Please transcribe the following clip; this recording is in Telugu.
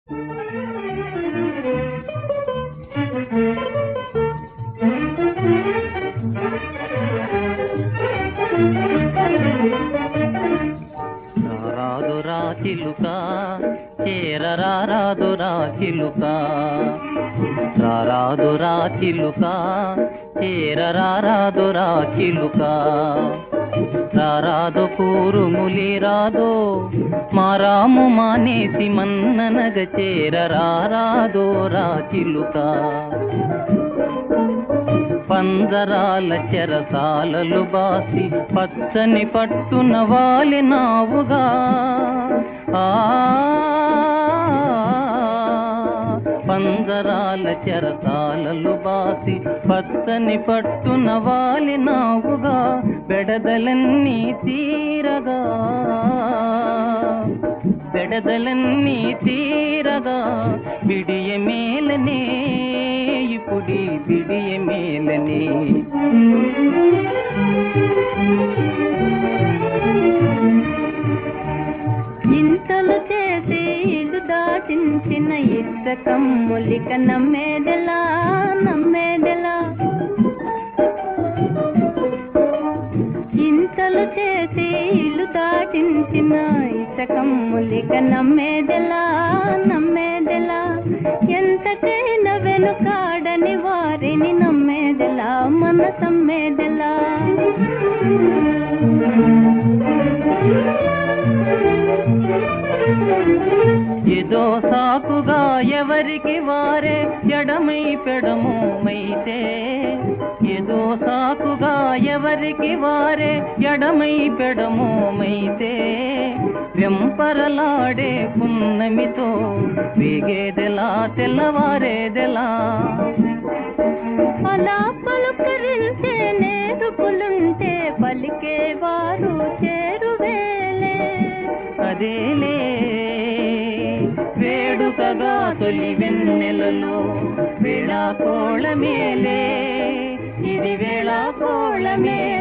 రాదురా చిలుక చేరరాదురా చిలుక, రాదురా చిలుక చేరరాదురా చిలుక, రారాదు కూరుములి రాదో మారాము మానేసి మన్ననగ చేరరాదురా చిలుక. పంజరాల చెరసాలలు బాసి పచ్చని పట్టున వాలినావుగా, పంజరాల చెరసాలలు బాసి పచ్చని పట్టున వాలినావుగా, బెడదలన్నీ తీరగా బెడదలన్నీ తీరగా బిడియ మేలనే ఇప్పుడి బిడియ మేలనే. ఇంతలు చేసి ఇల్లు దాటించిన ఇష్టకమ్ములిక నమ్మేదెలా నమ్మేదెలా, ఇంతలు చేసి ఇల్లు దాటించిన ఇష్టకమ్ములిక నమ్మేదెలా నమ్మేదెలా, ఎంతకైనా వెనుకాడని వారిని నమ్మేదెలా మనసమ్మేదెలా. ఏదో సాకుగా ఎవరికి వారే ఎడమై పెడమోమైతే, ఏదో సాకుగా ఎవరికి వారే ఎడమై పెడమోమైతే, వెంపరలాడే పున్నమితో వేగేదెలా తెల్లవారేదెలా. అలా పలుకరించే నేరుపులుంటే పలికేవారు చేరువేలే, అదేలే వేడుకగా తొలి వెన్నెలలో వేళాకోళమేలే, ఇది వేళాకోళమే.